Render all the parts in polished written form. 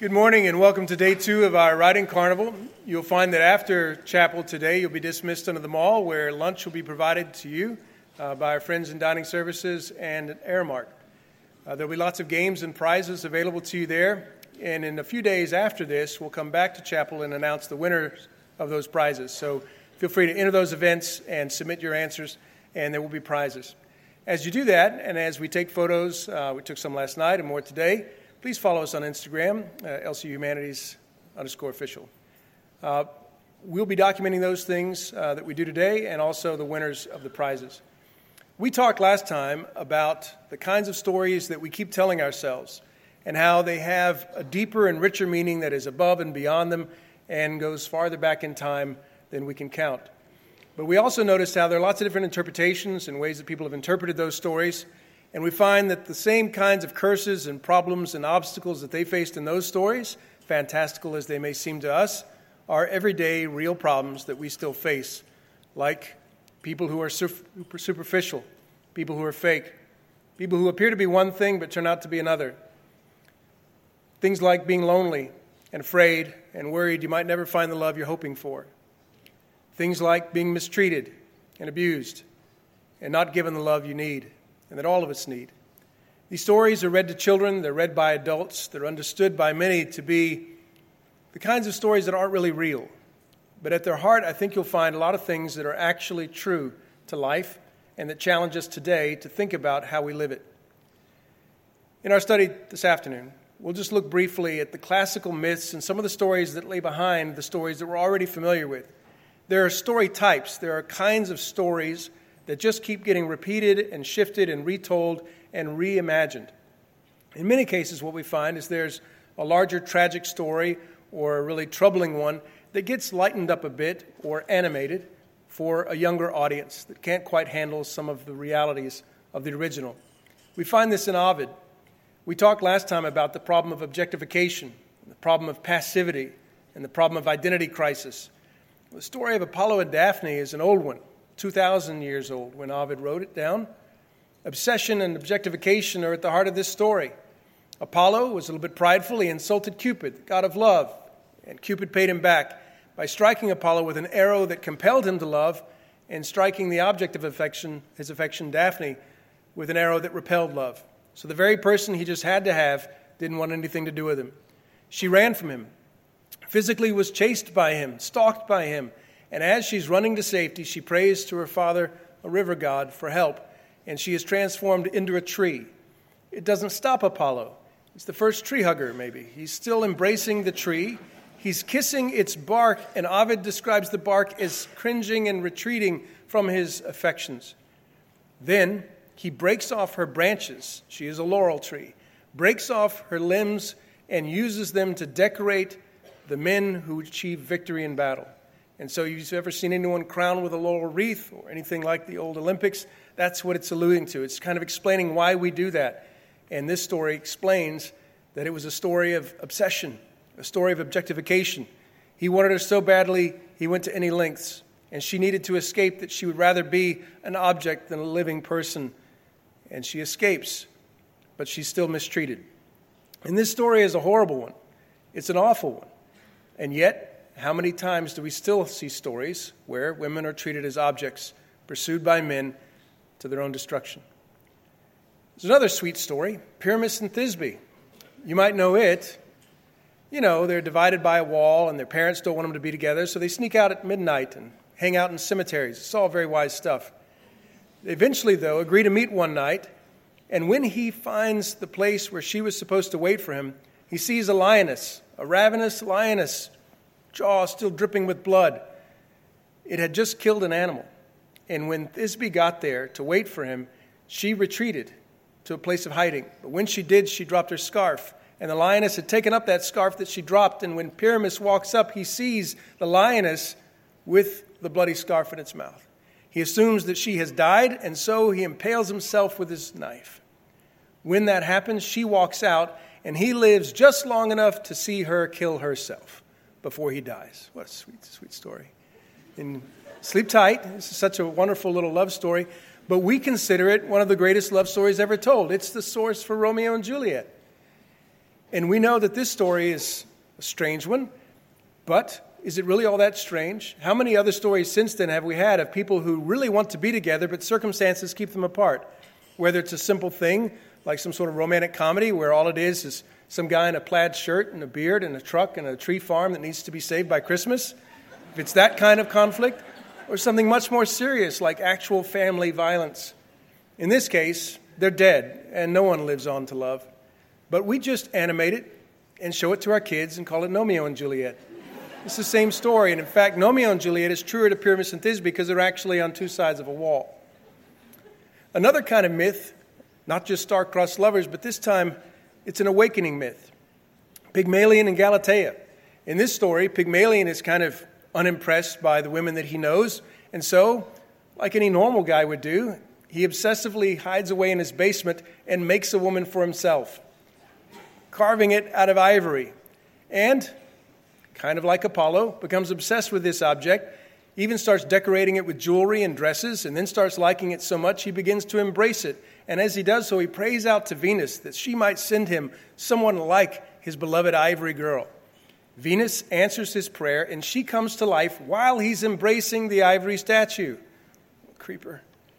Good morning and welcome to day 2 of our Riding Carnival. You'll find that after chapel today, you'll be dismissed into the mall where lunch will be provided to you by our friends in dining services and at Aramark. There'll be lots of games and prizes available to you there. And in a few days after this, we'll come back to chapel and announce the winners of those prizes. So feel free to enter those events and submit your answers, and there will be prizes. As you do that, and as we take photos, we took some last night and more today, please follow us on Instagram, LCHumanities_official. We'll be documenting those things that we do today and also the winners of the prizes. We talked last time about the kinds of stories that we keep telling ourselves and how they have a deeper and richer meaning that is above and beyond them and goes farther back in time than we can count. But we also noticed how there are lots of different interpretations and ways that people have interpreted those stories. And we find that the same kinds of curses and problems and obstacles that they faced in those stories, fantastical as they may seem to us, are everyday real problems that we still face, like people who are superficial, people who are fake, people who appear to be one thing but turn out to be another. Things like being lonely and afraid and worried you might never find the love you're hoping for. Things like being mistreated and abused and not given the love you need and that all of us need. These stories are read to children, they're read by adults, they're understood by many to be the kinds of stories that aren't really real. But at their heart, I think you'll find a lot of things that are actually true to life and that challenge us today to think about how we live it. In our study this afternoon, we'll just look briefly at the classical myths and some of the stories that lay behind the stories that we're already familiar with. There are story types, there are kinds of stories that just keep getting repeated and shifted and retold and reimagined. In many cases, what we find is there's a larger tragic story or a really troubling one that gets lightened up a bit or animated for a younger audience that can't quite handle some of the realities of the original. We find this in Ovid. We talked last time about the problem of objectification, the problem of passivity, and the problem of identity crisis. The story of Apollo and Daphne is an old one, 2,000 years old when Ovid wrote it down. Obsession and objectification are at the heart of this story. Apollo was a little bit prideful. He insulted Cupid, the god of love, and Cupid paid him back by striking Apollo with an arrow that compelled him to love and striking the object of affection, his affection, Daphne, with an arrow that repelled love. So the very person he just had to have didn't want anything to do with him. She ran from him, physically was chased by him, stalked by him, and as she's running to safety, she prays to her father, a river god, for help, and she is transformed into a tree. It doesn't stop Apollo. He's the first tree hugger, maybe. He's still embracing the tree. He's kissing its bark, and Ovid describes the bark as cringing and retreating from his affections. Then he breaks off her branches. She is a laurel tree. Breaks off her limbs and uses them to decorate the men who achieve victory in battle. And so you've ever seen anyone crowned with a laurel wreath or anything like the old Olympics? That's what it's alluding to. It's kind of explaining why we do that. And this story explains that it was a story of obsession, a story of objectification. He wanted her so badly, he went to any lengths. And she needed to escape that she would rather be an object than a living person. And she escapes, but she's still mistreated. And this story is a horrible one. It's an awful one. And yet, how many times do we still see stories where women are treated as objects, pursued by men to their own destruction? There's another sweet story, Pyramus and Thisbe. You might know it. You know, they're divided by a wall and their parents don't want them to be together, so they sneak out at midnight and hang out in cemeteries. It's all very wise stuff. They eventually, though, agree to meet one night, and when he finds the place where she was supposed to wait for him, he sees a lioness, a ravenous lioness, jaw still dripping with blood. It had just killed an animal. And when Thisbe got there to wait for him, she retreated to a place of hiding. But when she did, she dropped her scarf. And the lioness had taken up that scarf that she dropped. And when Pyramus walks up, he sees the lioness with the bloody scarf in its mouth. He assumes that she has died, and so he impales himself with his knife. When that happens, she walks out, and he lives just long enough to see her kill herself before he dies. What a sweet, sweet story. And sleep tight. This is such a wonderful little love story. But we consider it one of the greatest love stories ever told. It's the source for Romeo and Juliet. And we know that this story is a strange one, but is it really all that strange? How many other stories since then have we had of people who really want to be together, but circumstances keep them apart? Whether it's a simple thing, like some sort of romantic comedy, where all it is some guy in a plaid shirt and a beard and a truck and a tree farm that needs to be saved by Christmas. If it's that kind of conflict, or something much more serious, like actual family violence. In this case, they're dead, and no one lives on to love. But we just animate it and show it to our kids and call it Romeo and Juliet. It's the same story, and in fact, Romeo and Juliet is truer to Pyramus and Thisbe because they're actually on two sides of a wall. Another kind of myth, not just star-crossed lovers, but this time it's an awakening myth. Pygmalion and Galatea. In this story, Pygmalion is kind of unimpressed by the women that he knows, and so, like any normal guy would do, he obsessively hides away in his basement and makes a woman for himself, carving it out of ivory, and, kind of like Apollo, becomes obsessed with this object, even starts decorating it with jewelry and dresses, and then starts liking it so much he begins to embrace it. And as he does so, he prays out to Venus that she might send him someone like his beloved ivory girl. Venus answers his prayer, and she comes to life while he's embracing the ivory statue. Creeper.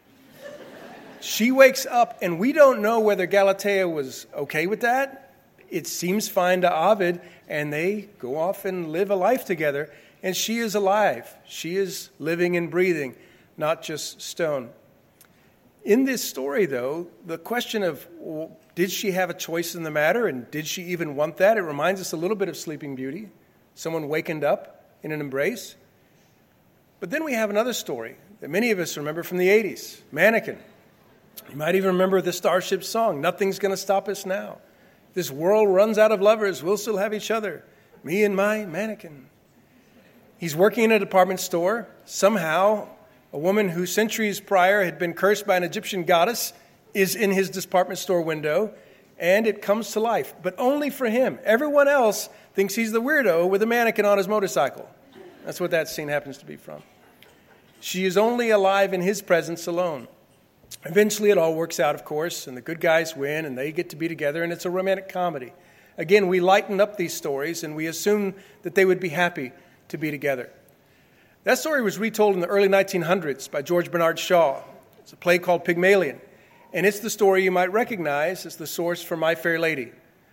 She wakes up, and we don't know whether Galatea was okay with that. It seems fine to Ovid, and they go off and live a life together, and she is alive. She is living and breathing, not just stone. In this story, though, the question of, well, did she have a choice in the matter, and did she even want that? It reminds us a little bit of Sleeping Beauty, someone wakened up in an embrace. But then we have another story that many of us remember from the 80s, Mannequin. You might even remember the Starship song, Nothing's Gonna Stop Us Now. This world runs out of lovers, we'll still have each other, me and my mannequin. He's working in a department store. Somehow, a woman who centuries prior had been cursed by an Egyptian goddess is in his department store window, and it comes to life, but only for him. Everyone else thinks he's the weirdo with a mannequin on his motorcycle. That's what that scene happens to be from. She is only alive in his presence alone. Eventually, it all works out, of course, and the good guys win, and they get to be together, and it's a romantic comedy. Again, we lighten up these stories, and we assume that they would be happy to be together. That story was retold in the early 1900s by George Bernard Shaw. It's a play called Pygmalion, and it's the story you might recognize as the source for My Fair Lady.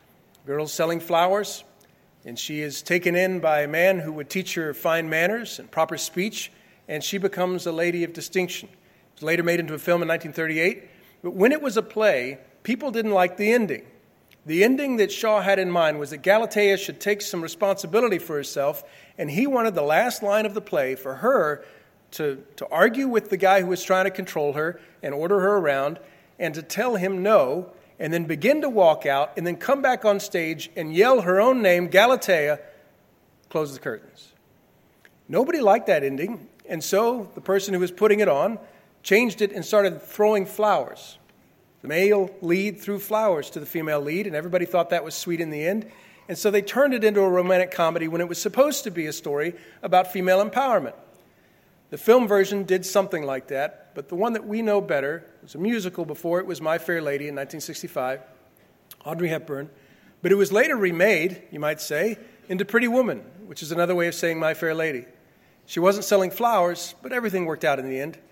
A girl's selling flowers, and she is taken in by a man who would teach her fine manners and proper speech, and she becomes a lady of distinction. It was later made into a film in 1938, but when it was a play, people didn't like the ending. The ending that Shaw had in mind was that Galatea should take some responsibility for herself, and he wanted the last line of the play for her to argue with the guy who was trying to control her and order her around, and to tell him no, and then begin to walk out, and then come back on stage and yell her own name, Galatea, close the curtains. Nobody liked that ending, and so the person who was putting it on changed it and started throwing flowers. The male lead threw flowers to the female lead, and everybody thought that was sweet in the end. And so they turned it into a romantic comedy when it was supposed to be a story about female empowerment. The film version did something like that, but the one that we know better was a musical before it was My Fair Lady in 1965, Audrey Hepburn. But it was later remade, you might say, into Pretty Woman, which is another way of saying My Fair Lady. She wasn't selling flowers, but everything worked out in the end.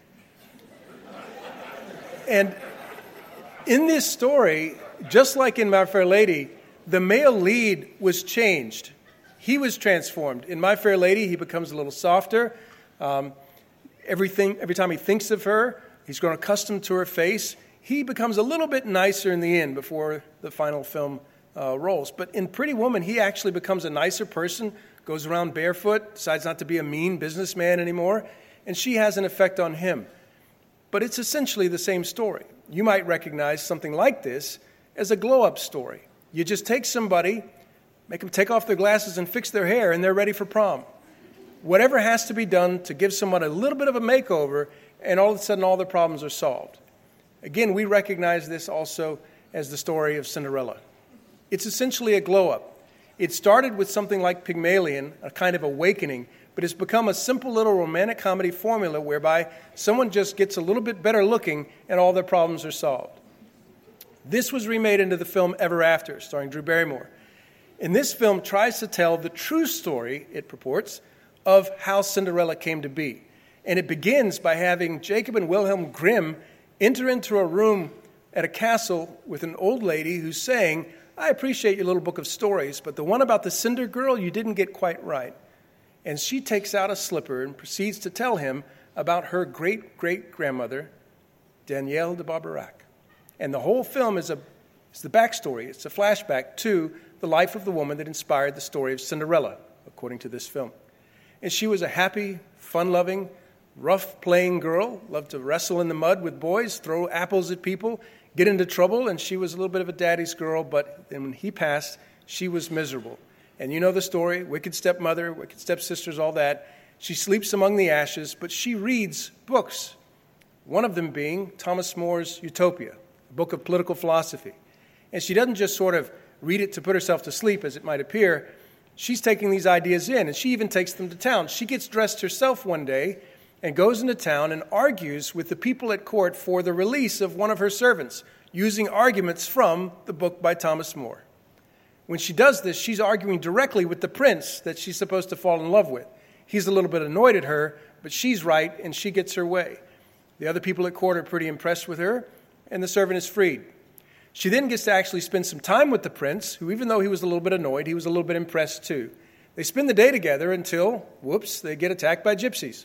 And in this story, just like in My Fair Lady, the male lead was changed. He was transformed. In My Fair Lady, he becomes a little softer. Every time he thinks of her, he's grown accustomed to her face. He becomes a little bit nicer in the end before the final film rolls. But in Pretty Woman, he actually becomes a nicer person, goes around barefoot, decides not to be a mean businessman anymore, and she has an effect on him. But it's essentially the same story. You might recognize something like this as a glow-up story. You just take somebody, make them take off their glasses and fix their hair, and they're ready for prom. Whatever has to be done to give someone a little bit of a makeover, and all of a sudden all their problems are solved. Again, we recognize this also as the story of Cinderella. It's essentially a glow-up. It started with something like Pygmalion, a kind of awakening, but it's become a simple little romantic comedy formula whereby someone just gets a little bit better looking and all their problems are solved. This was remade into the film Ever After, starring Drew Barrymore. And this film tries to tell the true story, it purports, of how Cinderella came to be. And it begins by having Jacob and Wilhelm Grimm enter into a room at a castle with an old lady who's saying, I appreciate your little book of stories, but the one about the Cinder Girl you didn't get quite right. And she takes out a slipper and proceeds to tell him about her great-great-grandmother, Danielle de Barbarac. And the whole film is the backstory. It's a flashback to the life of the woman that inspired the story of Cinderella, according to this film. And she was a happy, fun-loving, rough-playing girl, loved to wrestle in the mud with boys, throw apples at people, get into trouble, and she was a little bit of a daddy's girl, but then when he passed, she was miserable. And you know the story, wicked stepmother, wicked stepsisters, all that. She sleeps among the ashes, but she reads books, one of them being Thomas More's Utopia, a book of political philosophy. And she doesn't just sort of read it to put herself to sleep, as it might appear. She's taking these ideas in, and she even takes them to town. She gets dressed herself one day and goes into town and argues with the people at court for the release of one of her servants, using arguments from the book by Thomas More. When she does this, she's arguing directly with the prince that she's supposed to fall in love with. He's a little bit annoyed at her, but she's right, and she gets her way. The other people at court are pretty impressed with her, and the servant is freed. She then gets to actually spend some time with the prince, who, even though he was a little bit annoyed, he was a little bit impressed too. They spend the day together until, they get attacked by gypsies.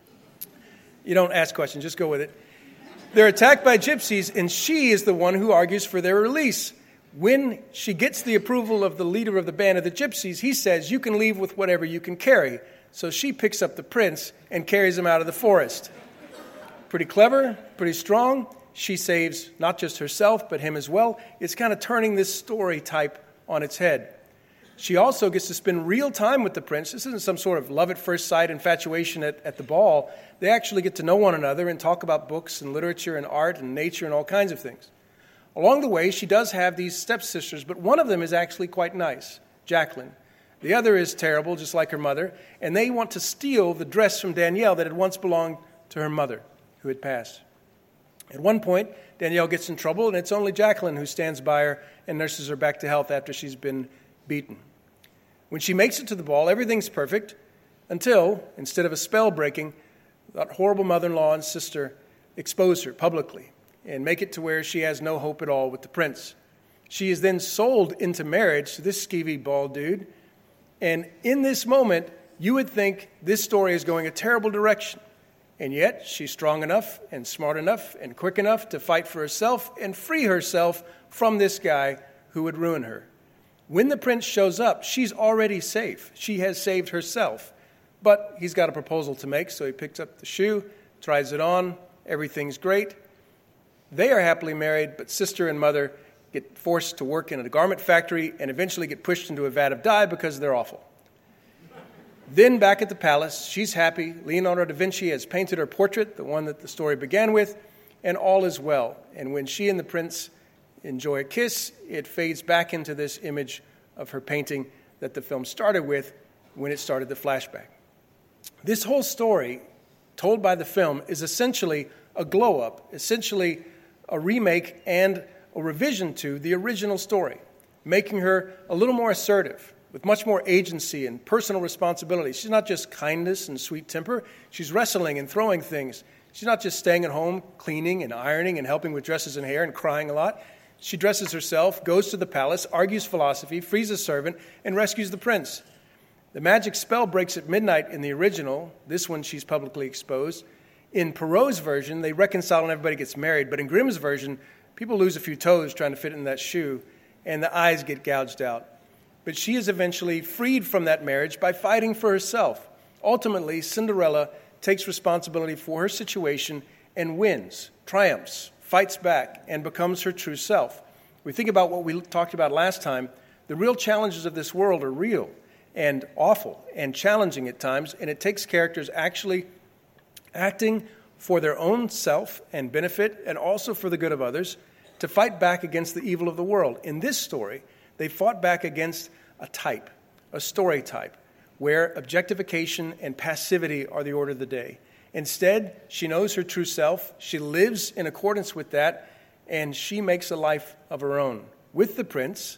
You don't ask questions, just go with it. They're attacked by gypsies, and she is the one who argues for their release. When she gets the approval of the leader of the band of the gypsies, he says, you can leave with whatever you can carry. So she picks up the prince and carries him out of the forest. Pretty clever, pretty strong. She saves not just herself, but him as well. It's kind of turning this story type on its head. She also gets to spend real time with the prince. This isn't some sort of love at first sight infatuation at the ball. They actually get to know one another and talk about books and literature and art and nature and all kinds of things. Along the way, she does have these stepsisters, but one of them is actually quite nice, Jacqueline. The other is terrible, just like her mother, and they want to steal the dress from Danielle that had once belonged to her mother, who had passed. At one point, Danielle gets in trouble, and it's only Jacqueline who stands by her and nurses her back to health after she's been beaten. When she makes it to the ball, everything's perfect until, instead of a spell breaking, that horrible mother-in-law and sister expose her publicly and make it to where she has no hope at all with the prince. She is then sold into marriage to this skeevy bald dude, and in this moment, you would think this story is going a terrible direction. And yet, she's strong enough and smart enough and quick enough to fight for herself and free herself from this guy who would ruin her. When the prince shows up, she's already safe. She has saved herself. But he's got a proposal to make, so he picks up the shoe, tries it on, everything's great. They are happily married, but sister and mother get forced to work in a garment factory and eventually get pushed into a vat of dye because they're awful. Then back at the palace, she's happy. Leonardo da Vinci has painted her portrait, the one that the story began with, and all is well. And when she and the prince enjoy a kiss, it fades back into this image of her painting that the film started with when it started the flashback. This whole story, told by the film, is essentially a glow-up, essentially a remake and a revision to the original story, making her a little more assertive, with much more agency and personal responsibility. She's not just kindness and sweet temper. She's wrestling and throwing things. She's not just staying at home, cleaning and ironing and helping with dresses and hair and crying a lot. She dresses herself, goes to the palace, argues philosophy, frees a servant, and rescues the prince. The magic spell breaks at midnight in the original. This one, she's publicly exposed. In Perrault's version, they reconcile and everybody gets married. But in Grimm's version, people lose a few toes trying to fit in that shoe, and the eyes get gouged out. But she is eventually freed from that marriage by fighting for herself. Ultimately, Cinderella takes responsibility for her situation and wins, triumphs, fights back, and becomes her true self. We think about what we talked about last time. The real challenges of this world are real and awful and challenging at times, and it takes characters actually acting for their own self and benefit and also for the good of others to fight back against the evil of the world. In this story, they fought back against a type, a story type, where objectification and passivity are the order of the day. Instead, she knows her true self, she lives in accordance with that, and she makes a life of her own with the prince,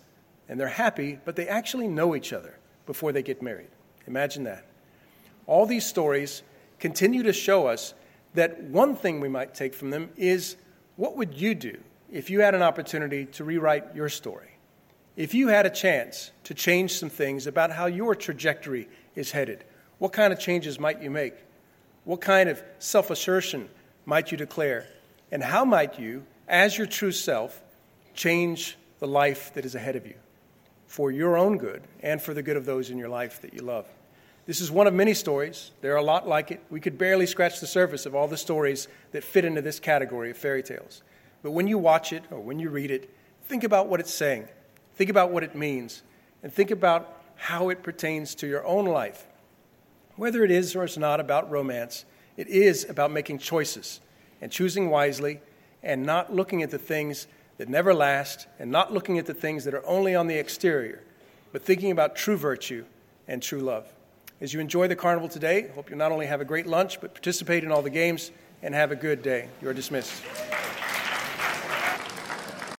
and they're happy, but they actually know each other before they get married. Imagine that. All these stories continue to show us that one thing we might take from them is, what would you do if you had an opportunity to rewrite your story? If you had a chance to change some things about how your trajectory is headed, what kind of changes might you make? What kind of self-assertion might you declare? And how might you, as your true self, change the life that is ahead of you for your own good and for the good of those in your life that you love? This is one of many stories. There are a lot like it. We could barely scratch the surface of all the stories that fit into this category of fairy tales. But when you watch it or when you read it, think about what it's saying. Think about what it means. And think about how it pertains to your own life. Whether it is or is not about romance, it is about making choices and choosing wisely and not looking at the things that never last and not looking at the things that are only on the exterior, but thinking about true virtue and true love. As you enjoy the carnival today, I hope you not only have a great lunch, but participate in all the games and have a good day. You are dismissed.